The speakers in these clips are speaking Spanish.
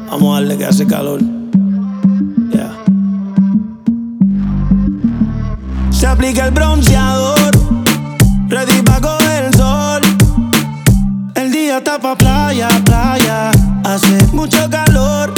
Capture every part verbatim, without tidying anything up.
Vamos a darle que hace calor. Yeah. Se aplica el bronceador, ready pa' coger el sol. El día está pa' playa, playa. Hace mucho calor.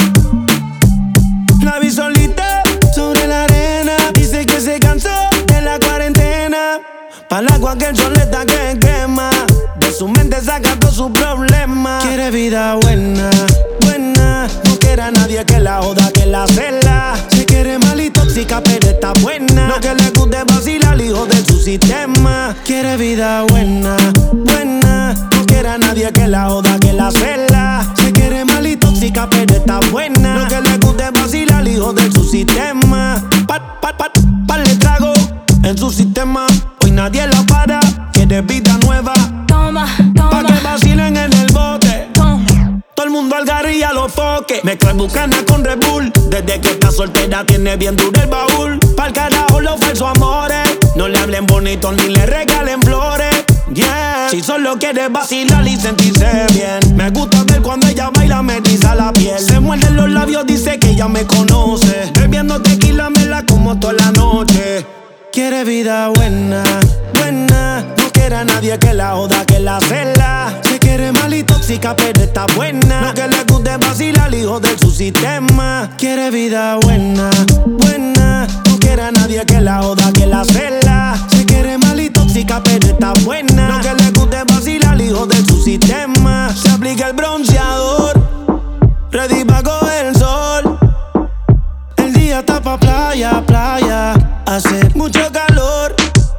La vi solita sobre la arena. Dice que se cansó de la cuarentena. Para el agua que el sol está que quema. De su mente saca todos sus problemas. Quiere vida buena, buena. No quiere a nadie que la joda, que la cela. Se quiere mal y tóxica, pero está buena. No que le guste vacilar, hijo de su sistema. Quiere vida buena, buena. No quiere a nadie que la joda, que la cela. Se quiere mal y tóxica, pero está buena. No que le guste vacilar, hijo de su sistema. Par, par, par, par le trago en su sistema. Hoy nadie la para, quiere vida nueva. Toma, toma. Pa' que vacilen en el bote. Toma. Todo el mundo al garilla a los foques. Mezcla bucana con Red Bull. Desde que está soltera tiene bien duro el baúl. Pa'l carajo los falsos amores. No le hablen bonito ni le regalen flores. Yeah. Si solo quiere vacilar y sentirse bien. Me gusta ver cuando ella baila me eriza la piel. Se muerde los labios, dice que ella me conoce. Bebiendo tequila me la como toda la noche. Quiere vida buena, buena. No quiere a nadie que la joda, que la cela. Se quiere mal y tóxica, pero está buena. No que le guste vacilar, hijo de su sistema. Quiere vida buena, buena. No quiere a nadie que la joda, que la cela. Se quiere mal y tóxica, pero está buena. No que le guste vacilar, hijo de su sistema. Se aplica el bronceador, ready pa' coger el sol. El día está pa' playa, playa. Hace mucho calor.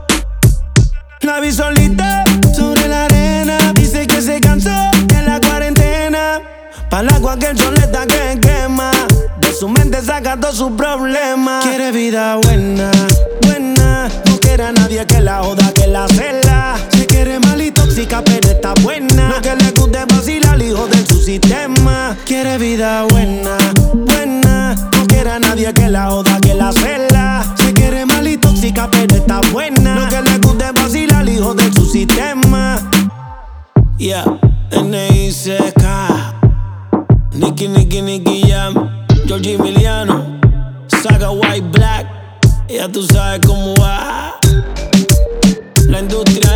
La vi solita sobre la arena. Dice que se cansó de la cuarentena. Pa'l agua que el sol está que quema. De su mente saca todos sus problemas. Quiere vida buena, buena. No quiere a nadie que la joda, que la cela. Se quiere mal y tóxica, pero está buena. No que le guste vacilar, hijo de su sistema. Quiere vida buena, buena. No quiere a nadie que la joda, que la cela. Se quiere mal y tóxica, pero está buena. No que le guste vacilar, hijo de su sistema. Yeah, N I C K, Nicky, Nicky, Nicky Jam, Georgie Emiliano, Saga White Black. Ya tú sabes cómo va la industria.